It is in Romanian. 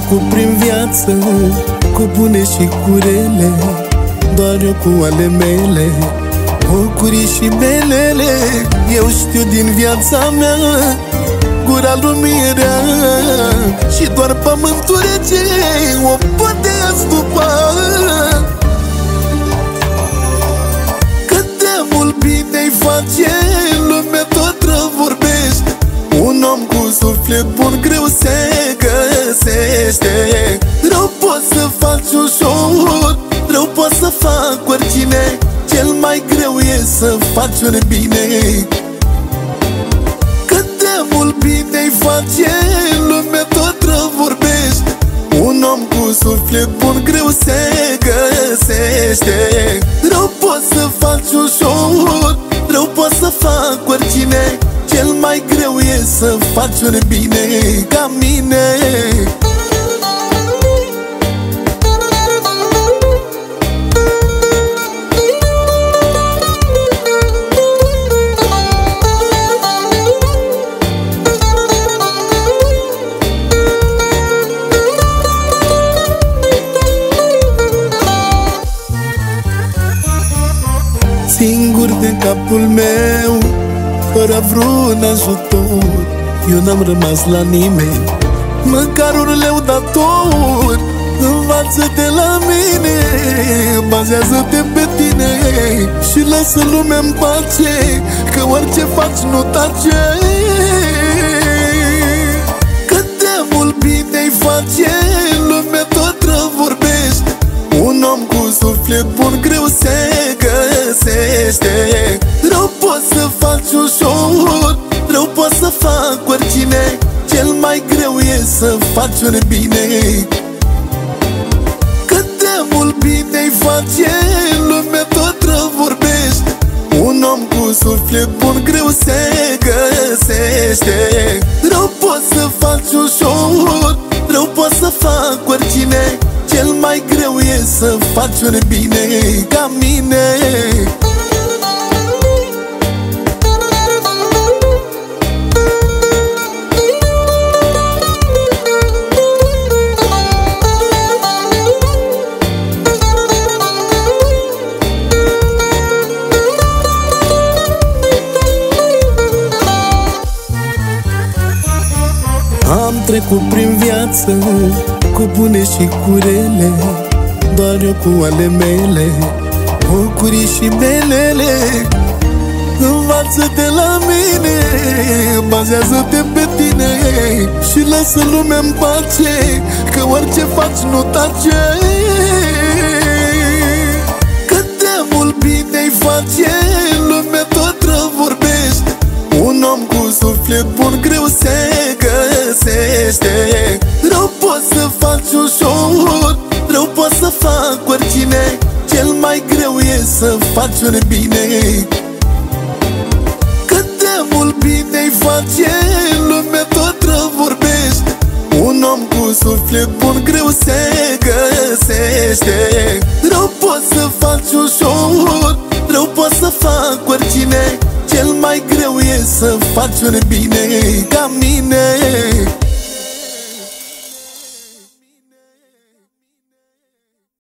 trecut prin viață, cu bune și cu rele, doar eu cu ale mele, bucurii și belele. Eu știu din viața mea, gura lumii e rea, și doar pământul rece o poate astupa. Cât de mult bine-i face, lumea tot răvorbește. Un om cu suflet bun greu se găsește. Rău poți să faci ușor, rău poți să fac oricine, cel mai greu e să faci un bine. Cât de mult bine-i face, lumea tot răvorbește. Un om cu suflet bun greu se găsește. Rău poți să faci ușor, rău poți să fac oricine, cel mai greu e să faci un bine ca mine. Singur de capul meu, fără vreun ajutor, eu n-am rămas la nimeni, măcar un leu dator. Învață de la mine, bazează-te pe tine și lasă lumea în pace, că orice faci nu tace. Cât de mult bine-i face, lumea tot răvorbește. Un om cu suflet bun greu se găsește. Rău poți să faci ușor, rău poți să fac oricine, cel mai greu e să faci un bine. Cât de mult bine-i face, lumea tot răvorbește. Un om cu suflet bun greu se găsește. Rău poți să faci ușor, rău poți să fac oricine, cel mai greu e să faci un bine ca mine. Am trecut prin viață, cu bune și cu rele, doar eu cu ale mele, bucurii și belele. Învață de la mine, bazează-te pe tine și lasă lumea în pace, că orice faci nu tace. Cât de mult bine-i face, lumea tot răvorbește. Un om cu suflet bun greu se găsește. Rău poți să faci ușor, rău poți să fac oricine, cel mai greu e să faci un bine. Cât de mult bine-i face, lumea tot răvorbește. Un om cu suflet bun greu se găsește. Rău poți să faci ușor, rău poți să fac oricine, cel mai greu e să faci un bine ca mine.